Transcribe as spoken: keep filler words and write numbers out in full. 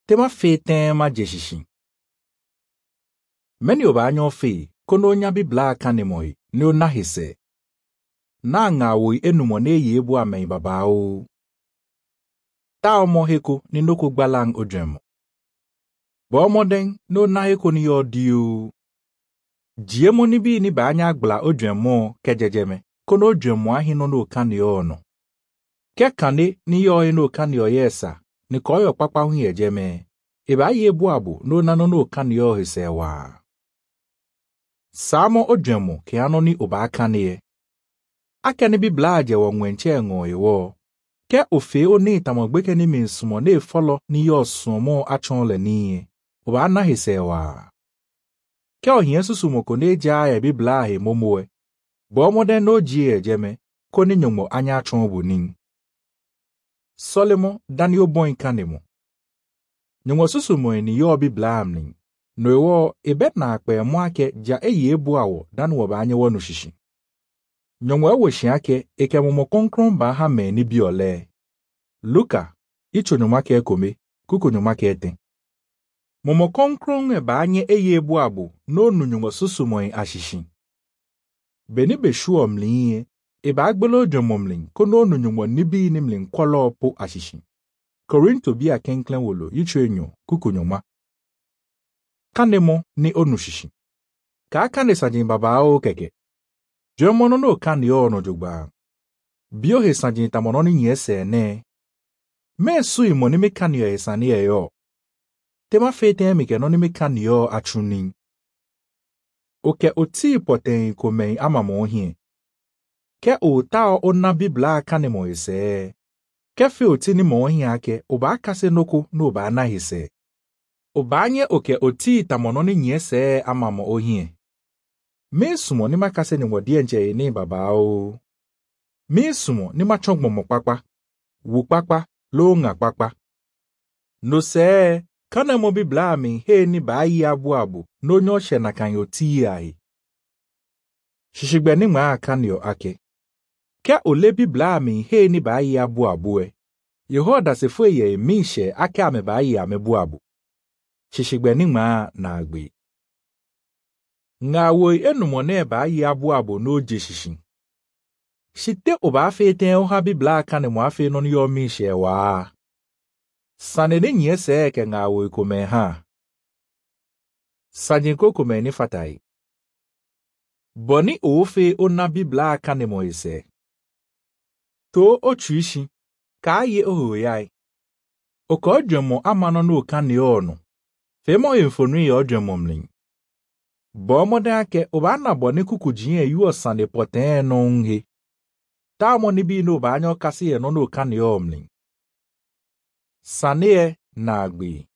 tema fe tema jeshishi. Meni obanyo fe, kono nya bibla kanemoi, ne onahise. Na nga woi enumone yebu amen babao. Ta omo heko ni noko gbalang ojemo. Bo moden no na heko ni yodio. Jiemo ni bi ni banya gbla ojemo kejejeme, kono ojemo ahi no no kani ono. Ke kane ni yo no kani yesa, ni koyo papa hu yejeme. Eba yebu abu no na no no kani yo hisewa. Samo ojemo ke ano ni oba kane. Akane bibla aje wo nwenche ngo ewo. Ke ofe oni tamogbeke ni minsumo ne follow ni yo sumo achon le ni. Oba na hisewa. Ke ohien susumo ko ne ja ya bibla he momoe. Bo moden no jie jeme ko ni nyomo anya achon bonin. Solomon Daniel boy kanemo. Nyomo susumo ni yo bibla amnin. No ewo ebet na akpe mo ake ja eye ebu awo dan wo ba anya wo no shishi. Nyonwe wo shiake eke momo konkron ba ha me ni biole. Luka, icho nyomake ekome, kuko nyomake eten. Momo konkron e ba anye eye ebu abo, no nu nyonwe susumoy ashishi. Beni beshu omlinye, e ba agbelo jomomlin, ko no nu nyonwe nibi nimlin kwalo po ashishi. Korinto bi akenklen wolo, icho enyo, kuko nyoma. Kanemo ni onu shishi. Ka akane sajin baba o keke. Jomono no kan yo no jogba. Bio he sanjin tamono ni yese ne. Me sui mo ni me kan yo esani yo. Tema fete mi ke no ni me kan yo achunin. Oke oti poten komen ama mo hie. Ke o ta o na bibla kan mo ese. Ke fe oti ni mo hie ake oba kase noko no ba na hise. Obanye oke oti tamono ni yese ama mo ohie. Me sumo ni makase ni wodi nje ni babao. Me sumo ni machongmo mo papa. Wu papa lo nga papa. No se kana mo bibla mi he ni ba yi abu abu no nyoshe na kan yo ti ai. Shishigbe ni ma kan yo ake. Ke ole bibla mi he ni ba yi abu abu e. Yehoda se fo ye mi she ake ame ba yi amebu abu. Shishigbe ni ma na agbe. Nga woi enumone ba yi abu abu no jeshishin. Shite oba fete o ha bibla kane mo afe no yo mi shewa. Sane ni nyese ke nga woi kome ha. Sajinko kome ni fatai. Boni ofe o na bibla kane mo ise. To o chuishi, ka ye oho yai. Oko odwemo amano no kane ono. Femo infonu ye odwemo mlin. Bo moden ake oba na boni kukujin yu osane poten no nhe. Ta mo ni bi no ba anyo kase ye no no kan yo omlin. Sane na agbe.